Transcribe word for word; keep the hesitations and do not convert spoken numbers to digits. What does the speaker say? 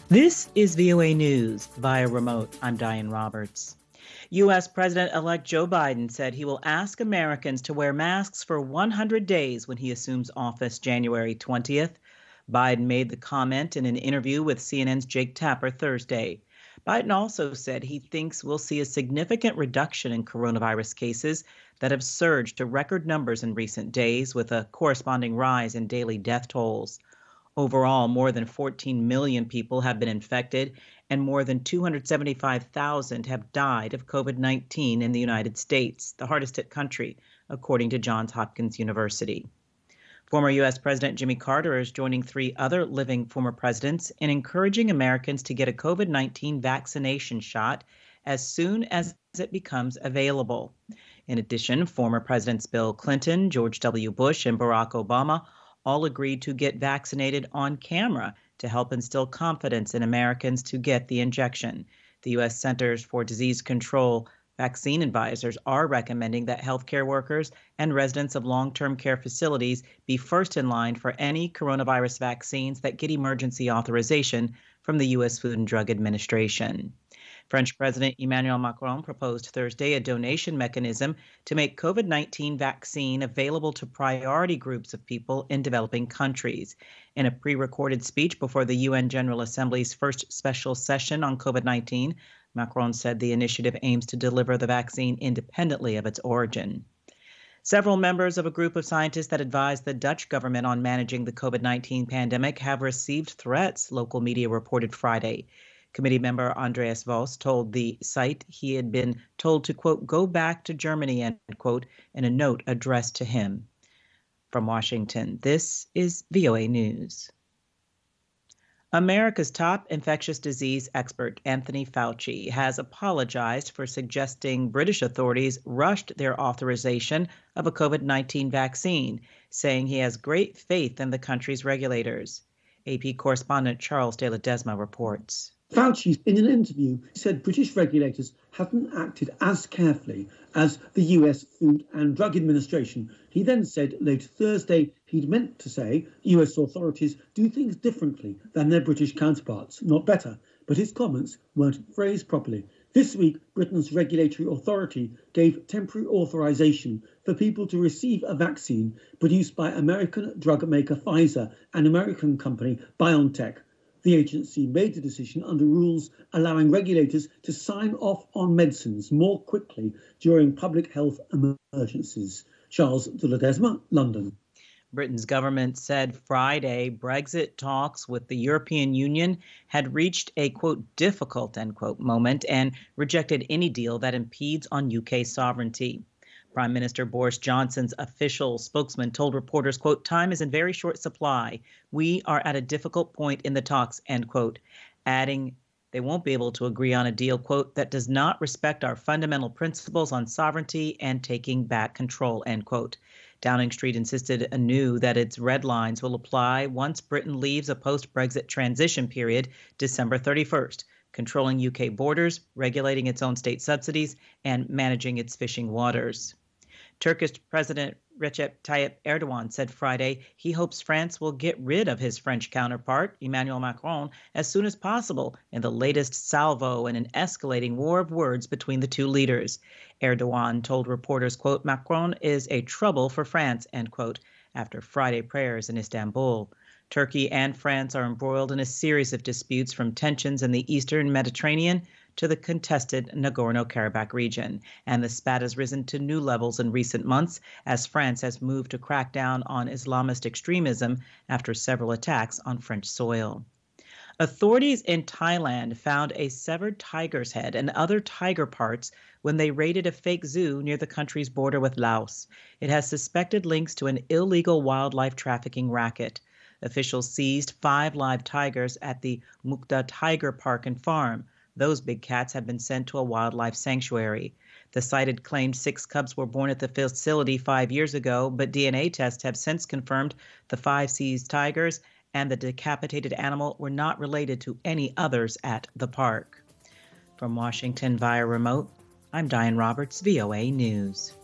This is V O A News via remote. I'm Diane Roberts. U S. President-elect Joe Biden said he will ask Americans to wear masks for one hundred days when he assumes office January twentieth. Biden made the comment in an interview with C N N's Jake Tapper Thursday. Biden also said he thinks we'll see a significant reduction in coronavirus cases that have surged to record numbers in recent days, with a corresponding rise in daily death tolls. Overall, more than fourteen million people have been infected, and more than two hundred seventy-five thousand have died of COVID nineteen in the United States, the hardest hit country, according to Johns Hopkins University. Former U S. President Jimmy Carter is joining three other living former presidents in encouraging Americans to get a COVID nineteen vaccination shot as soon as it becomes available. In addition, former Presidents Bill Clinton, George W. Bush, and Barack Obama all agreed to get vaccinated on camera to help instill confidence in Americans to get the injection. The U S. Centers for Disease Control vaccine advisors are recommending that healthcare workers and residents of long-term care facilities be first in line for any coronavirus vaccines that get emergency authorization from the U S. Food and Drug Administration. French President Emmanuel Macron proposed Thursday a donation mechanism to make COVID nineteen vaccine available to priority groups of people in developing countries. In a pre-recorded speech before the U N General Assembly's first special session on COVID nineteen, Macron said the initiative aims to deliver the vaccine independently of its origin. Several members of a group of scientists that advised the Dutch government on managing the COVID nineteen pandemic have received threats, local media reported Friday. Committee member Andreas Vos told the site he had been told to, quote, go back to Germany, end quote, in a note addressed to him. From Washington, this is V O A News. America's top infectious disease expert, Anthony Fauci, has apologized for suggesting British authorities rushed their authorization of a COVID nineteen vaccine, saying he has great faith in the country's regulators. A P correspondent Charles de Ledesma reports. Fauci, in an interview, said British regulators haven't acted as carefully as the U S. Food and Drug Administration. He then said late Thursday he'd meant to say U S authorities do things differently than their British counterparts, not better, but his comments weren't phrased properly. This week, Britain's regulatory authority gave temporary authorization for people to receive a vaccine produced by American drug maker Pfizer and American company BioNTech. The agency made the decision under rules allowing regulators to sign off on medicines more quickly during public health emergencies. Charles de Ledesma, London. Britain's government said Friday Brexit talks with the European Union had reached a, quote, difficult, end quote, moment and rejected any deal that impedes on U K sovereignty. Prime Minister Boris Johnson's official spokesman told reporters, quote, time is in very short supply. We are at a difficult point in the talks, end quote, adding they won't be able to agree on a deal, quote, that does not respect our fundamental principles on sovereignty and taking back control, end quote. Downing Street insisted anew that its red lines will apply once Britain leaves a post-Brexit transition period December thirty-first, controlling U K borders, regulating its own state subsidies, and managing its fishing waters. Turkish President Recep Tayyip Erdogan said Friday he hopes France will get rid of his French counterpart, Emmanuel Macron, as soon as possible in the latest salvo in an escalating war of words between the two leaders. Erdogan told reporters, quote, Macron is a trouble for France, end quote, after Friday prayers in Istanbul. Turkey and France are embroiled in a series of disputes, from tensions in the eastern Mediterranean to the contested Nagorno-Karabakh region, and the spat has risen to new levels in recent months as France has moved to crack down on Islamist extremism after several attacks on French soil. Authorities in Thailand found a severed tiger's head and other tiger parts when they raided a fake zoo near the country's border with Laos. It has suspected links to an illegal wildlife trafficking racket. Officials seized five live tigers at the Mukta Tiger Park and Farm. Those big cats have been sent to a wildlife sanctuary. The site had claimed six cubs were born at the facility five years ago, but D N A tests have since confirmed the five seized tigers and the decapitated animal were not related to any others at the park. From Washington via remote, I'm Diane Roberts, V O A News.